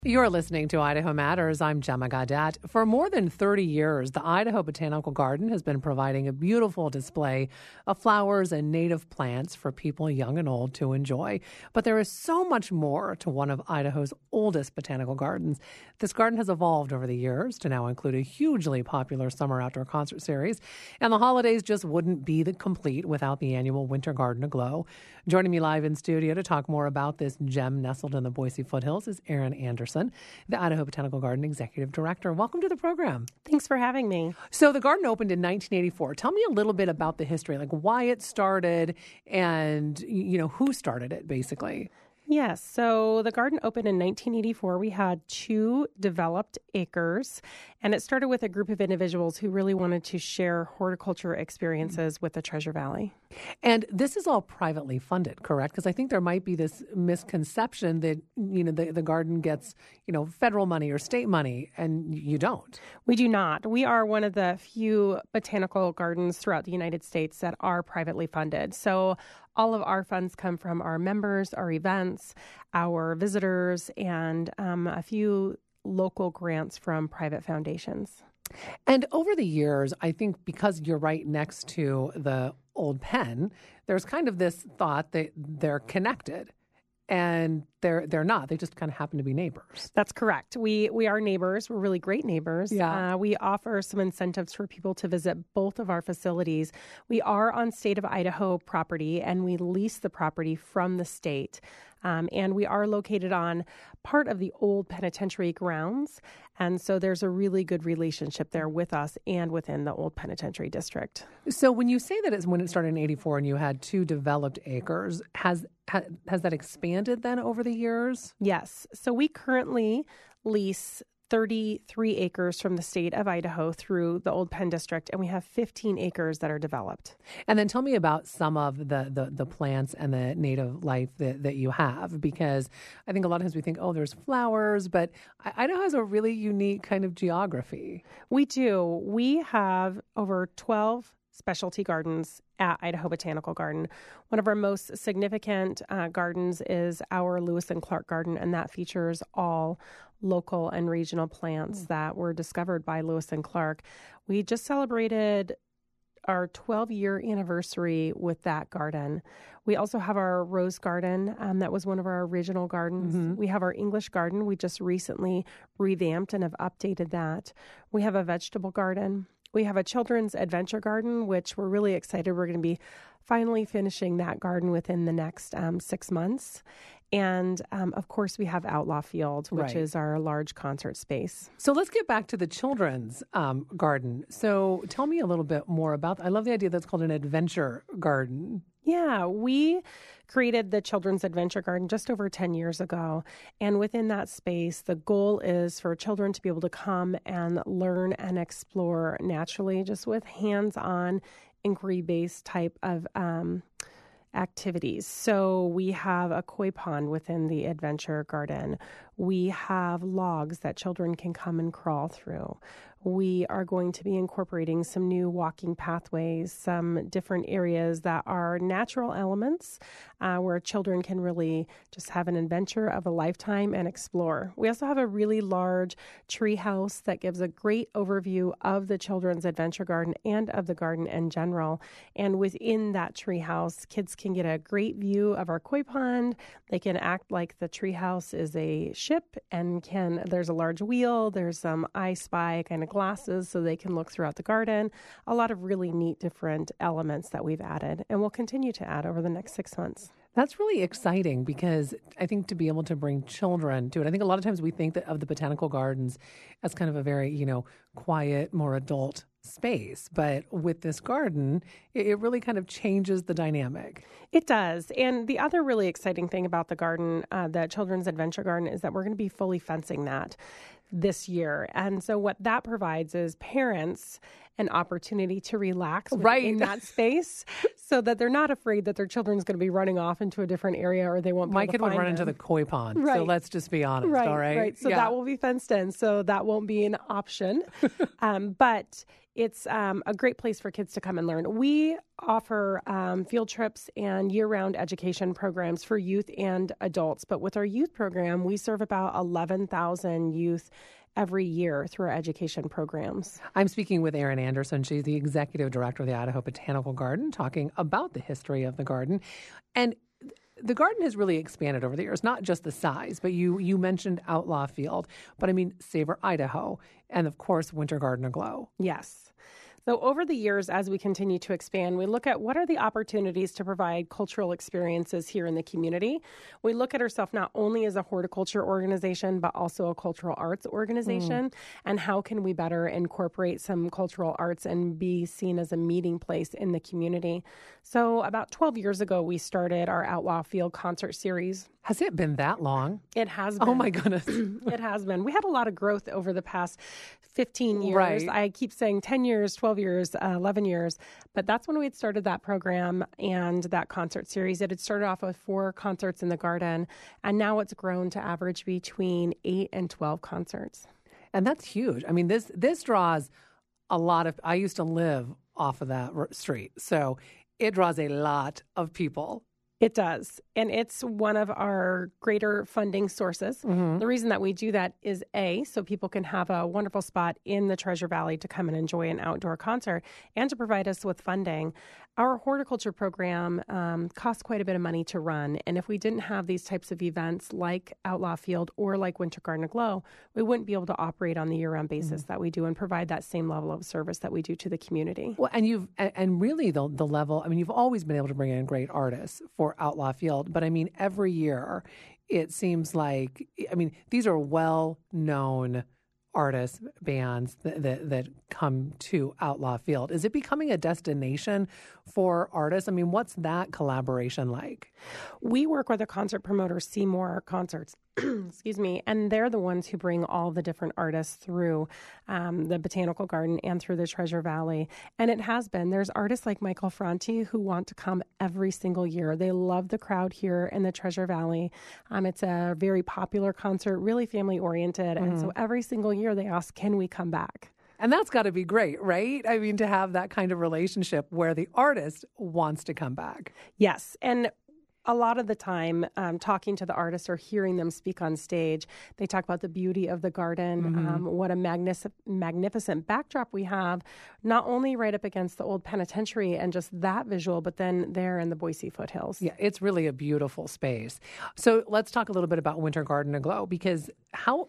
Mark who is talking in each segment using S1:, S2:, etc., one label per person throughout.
S1: You're listening to Idaho Matters. I'm Gemma Gaudet. For more than 30 years, the Idaho Botanical Garden has been providing a beautiful display of flowers and native plants for people young and old to enjoy. But there is so much more to one of Idaho's oldest botanical gardens. This garden has evolved over the years to now include a hugely popular summer outdoor concert series. And the holidays just wouldn't be complete without the annual Winter Garden Aglow. Joining me live in studio to talk more about this gem nestled in the Boise foothills is Erin Anderson, the Idaho Botanical Garden Executive Director. Welcome to the program.
S2: Thanks for having me.
S1: So the garden opened in 1984. Tell me a little bit about the history, like why it started and, who started it, basically.
S2: Yes. So the garden opened in 1984. We had 2 developed acres, and it started with a group of individuals who really wanted to share horticulture experiences with the Treasure Valley.
S1: And this is all privately funded, correct? Because I think there might be this misconception that, the garden gets, federal money or state money, and you don't.
S2: We do not. We are one of the few botanical gardens throughout the United States that are privately funded. So all of our funds come from our members, our events, our visitors, and a few local grants from private foundations.
S1: And over the years, I think because you're right next to the old pen, there's kind of this thought that they're connected. And they're not. They just kind of happen to be neighbors.
S2: That's correct. We are neighbors. We're really great neighbors.
S1: Yeah.
S2: We offer some incentives for people to visit both of our facilities. We are on state of Idaho property, and we lease the property from the state. And we are located on part of the old penitentiary grounds. And so there's a really good relationship there with us and within the old penitentiary district.
S1: So when you say that it's when it started in 84 and you had 2 developed acres, has that expanded then over the years?
S2: Yes. So we currently lease 33 acres from the state of Idaho through the Old Penn District, and we have 15 acres that are developed.
S1: And then tell me about some of the plants and the native life that you have, because I think a lot of times we think, oh, there's flowers, but Idaho has a really unique kind of geography.
S2: We do. We have over 12 specialty gardens at Idaho Botanical Garden. One of our most significant gardens is our Lewis and Clark Garden, and that features all local and regional plants that were discovered by Lewis and Clark. We just celebrated our 12-year anniversary with that garden. We also have our rose garden. That was one of our original gardens. Mm-hmm. We have our English garden. We just recently revamped and have updated that. We have a vegetable garden. We have a children's adventure garden, which we're really excited. We're going to be finally finishing that garden within the next 6 months. And, of course, we have Outlaw Field, which is our large concert space.
S1: So let's get back to the children's garden. So tell me a little bit more about, I love the idea that's called an adventure garden.
S2: Yeah, we created the Children's Adventure Garden just over 10 years ago. And within that space, the goal is for children to be able to come and learn and explore naturally, just with hands-on, inquiry-based type of activities. So we have a koi pond within the adventure garden. We have logs that children can come and crawl through. We are going to be incorporating some new walking pathways, some different areas that are natural elements where children can really just have an adventure of a lifetime and explore. We also have a really large tree house that gives a great overview of the Children's Adventure Garden and of the garden in general. And within that tree house, kids can get a great view of our koi pond. They can act like the tree house is a ship and there's a large wheel, there's some I Spy kind of glasses so they can look throughout the garden. A lot of really neat different elements that we've added and we'll continue to add over the next 6 months.
S1: That's really exciting because I think to be able to bring children to it, I think a lot of times we think that of the botanical gardens as kind of a very, quiet, more adult space. But with this garden, it really kind of changes the dynamic.
S2: It does. And the other really exciting thing about the garden, the Children's Adventure Garden, is that we're going to be fully fencing that this year. And so what that provides is parents an opportunity to relax in that space so that they're not afraid that their children's going to be running off into a different area or they won't be
S1: My
S2: able to
S1: kid would
S2: find
S1: run
S2: them.
S1: into the koi pond.
S2: Right.
S1: So let's just be honest.
S2: Right,
S1: all right.
S2: Right. So that will be fenced in. So that won't be an option. But It's a great place for kids to come and learn. We offer field trips and year-round education programs for youth and adults. But with our youth program, we serve about 11,000 youth every year through our education programs.
S1: I'm speaking with Erin Anderson. She's the executive director of the Idaho Botanical Garden, talking about the history of the garden. And the garden has really expanded over the years, not just the size, but you mentioned Outlaw Field, but I mean Savor Idaho, and of course Winter Garden Aglow.
S2: Yes. So over the years, as we continue to expand, we look at what are the opportunities to provide cultural experiences here in the community. We look at ourselves not only as a horticulture organization, but also a cultural arts organization, and how can we better incorporate some cultural arts and be seen as a meeting place in the community. So about 12 years ago, we started our Outlaw Field concert series.
S1: Has it been that long?
S2: It has been.
S1: Oh, my goodness.
S2: It has been. We had a lot of growth over the past 15 years.
S1: Right.
S2: I keep saying 10 years, 12 years, 11 years. But that's when we had started that program and that concert series. It had started off with 4 concerts in the garden, and now it's grown to average between 8 and 12 concerts.
S1: And that's huge. I mean, this draws a lot of, I used to live off of that street, so it draws a lot of people.
S2: It does. And it's one of our greater funding sources. Mm-hmm. The reason that we do that is so people can have a wonderful spot in the Treasure Valley to come and enjoy an outdoor concert and to provide us with funding. Our horticulture program costs quite a bit of money to run. And if we didn't have these types of events like Outlaw Field or like Winter Garden Aglow, we wouldn't be able to operate on the year-round basis that we do and provide that same level of service that we do to the community.
S1: Well, and really the level, I mean, you've always been able to bring in great artists for Outlaw Field, but I mean, every year it seems like, I mean, these are well-known artists, bands that come to Outlaw Field. Is it becoming a destination for artists? I mean, what's that collaboration like?
S2: We work with a concert promoter, Seymour Concerts, excuse me, and they're the ones who bring all the different artists through the Botanical Garden and through the Treasure Valley. And it has been. There's artists like Michael Franti who want to come every single year. They love the crowd here in the Treasure Valley. It's a very popular concert, really family-oriented. And so every single year they ask, can we come back?
S1: And that's got to be great, right? I mean, to have that kind of relationship where the artist wants to come back.
S2: Yes. And a lot of the time, talking to the artists or hearing them speak on stage, they talk about the beauty of the garden, what a magnificent backdrop we have, not only right up against the old penitentiary and just that visual, but then there in the Boise foothills.
S1: Yeah, it's really a beautiful space. So let's talk a little bit about Winter Garden Aglow, because how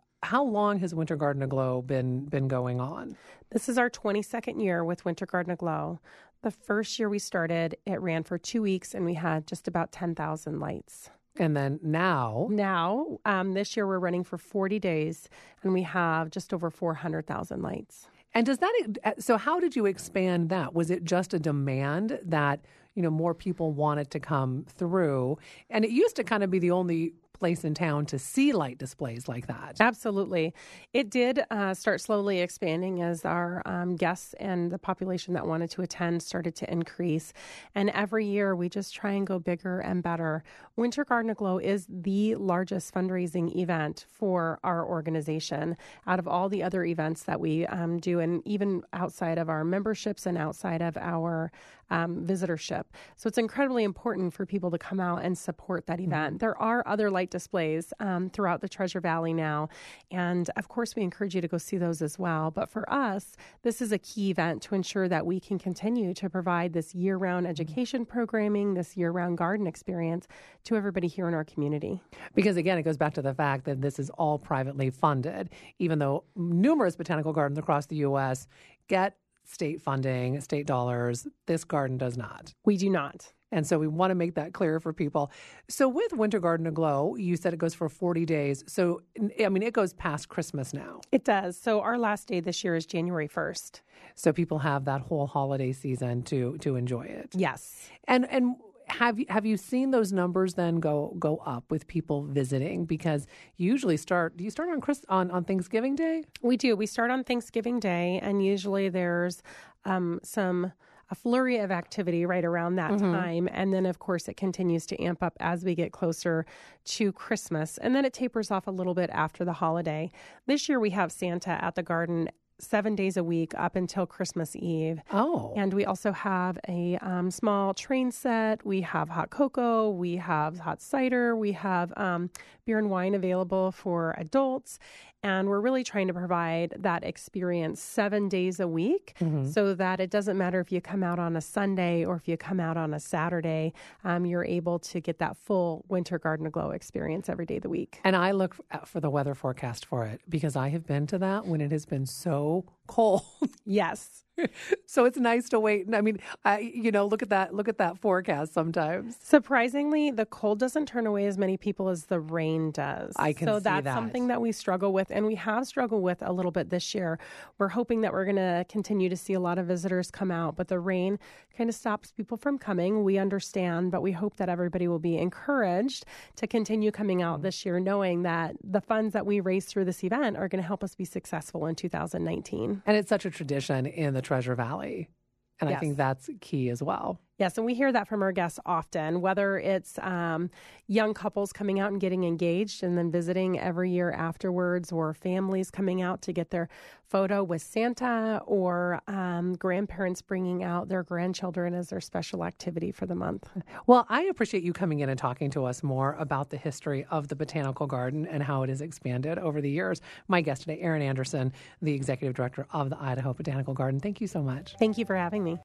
S1: long has Winter Garden Aglow been going on?
S2: This is our 22nd year with Winter Garden Aglow. The first year we started, it ran for 2 weeks, and we had just about 10,000 lights.
S1: And then now,
S2: this year we're running for 40 days, and we have just over 400,000 lights.
S1: And so how did you expand that? Was it just a demand that, more people wanted to come through? And it used to kind of be the only place in town to see light displays like that.
S2: Absolutely. It did start slowly expanding as our guests and the population that wanted to attend started to increase. And every year we just try and go bigger and better. Winter Garden Aglow is the largest fundraising event for our organization out of all the other events that we do, and even outside of our memberships and outside of our visitorship. So it's incredibly important for people to come out and support that event. There are other light displays throughout the Treasure Valley now, and of course we encourage you to go see those as well. But for us, this is a key event to ensure that we can continue to provide this year-round education programming, this year-round garden experience to everybody here in our community.
S1: Because again, it goes back to the fact that this is all privately funded, even though numerous botanical gardens across the U.S. get state funding, state dollars. This garden does not.
S2: We do not.
S1: And so we want to make that clear for people. So with Winter Garden Aglow, you said it goes for 40 days. So, I mean, it goes past Christmas now.
S2: It does. So our last day this year is January 1st.
S1: So people have that whole holiday season to enjoy it.
S2: Yes.
S1: And have you seen those numbers then go up with people visiting? Because you usually do you start on Thanksgiving Day?
S2: We do. We start on Thanksgiving Day, and usually there's a flurry of activity right around that time. And then, of course, it continues to amp up as we get closer to Christmas. And then it tapers off a little bit after the holiday. This year we have Santa at the garden 7 days a week up until Christmas Eve.
S1: Oh.
S2: And we also have a small train set. We have hot cocoa. We have hot cider. We have beer and wine available for adults. And we're really trying to provide that experience 7 days a week so that it doesn't matter if you come out on a Sunday or if you come out on a Saturday, you're able to get that full Winter Garden Aglow experience every day of the week.
S1: And I look for the weather forecast for it because I have been to that when it has been so cold.
S2: Yes.
S1: So it's nice to wait. I mean, look at that forecast sometimes.
S2: Surprisingly, the cold doesn't turn away as many people as the rain does.
S1: I can
S2: so
S1: see
S2: that's
S1: that.
S2: something that we struggle with, and we have struggled with a little bit this year. We're hoping that we're going to continue to see a lot of visitors come out, but the rain kind of stops people from coming. We understand, but we hope that everybody will be encouraged to continue coming out this year, knowing that the funds that we raise through this event are going to help us be successful in 2019.
S1: And it's such a tradition in the Treasure Valley. And
S2: Yes.
S1: I think that's key as well.
S2: Yes, and we hear that from our guests often, whether it's young couples coming out and getting engaged and then visiting every year afterwards, or families coming out to get their photo with Santa, or grandparents bringing out their grandchildren as their special activity for the month.
S1: Well, I appreciate you coming in and talking to us more about the history of the Botanical Garden and how it has expanded over the years. My guest today, Erin Anderson, the Executive Director of the Idaho Botanical Garden. Thank you so much.
S2: Thank you for having me.